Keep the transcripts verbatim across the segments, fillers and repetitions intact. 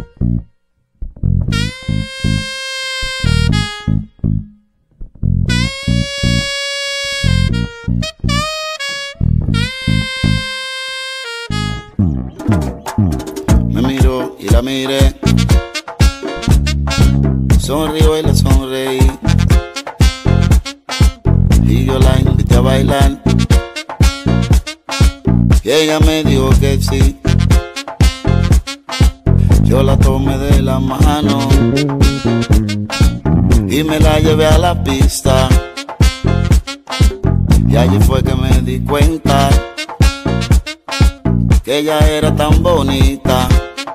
Me miró y la miré, sonrió y le sonreí, y yo la invité a bailar, y ella me dijo que sí. Yo la tomé de la mano y me la llevé a la pista, y allí fue que me di cuenta que ella era tan bonita.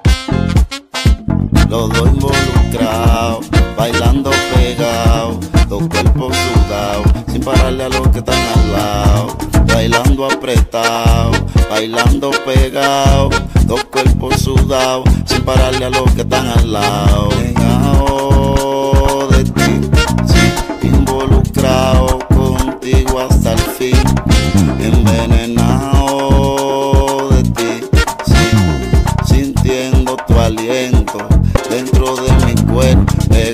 Los dos involucrados, bailando pegados, dos cuerpos sudados, sin pararle a los que están al lado. Bailando apretado, bailando pegado, dos cuerpos sudados, sin pararle a los que están al lado. Pegado de ti, sí, involucrado contigo hasta el fin, envenenado de ti, sí, sintiendo tu aliento dentro de mi cuerpo,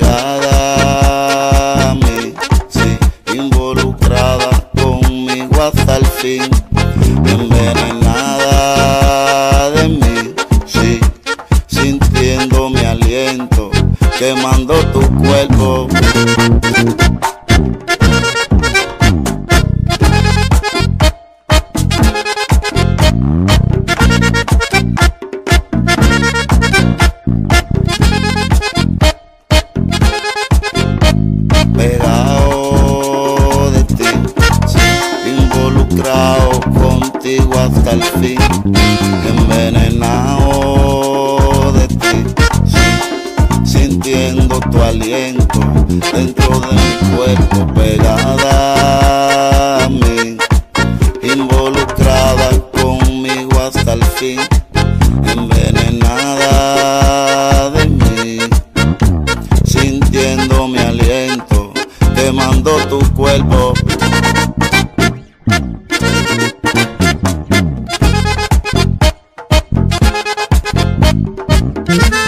pegada a mí, sí, involucrada conmigo hasta el fin, envenenada de mí, sí, sintiendo mi aliento, quemando tu cuerpo. Pegado de ti, sí, involucrado contigo hasta el fin, envenenado de ti, sí, sintiendo tu aliento dentro de mi cuerpo, pegada a mí, involucrada conmigo hasta el fin, envenenada de mí, sintiendo mi aliento, quemando tu cuerpo. We'll be right back.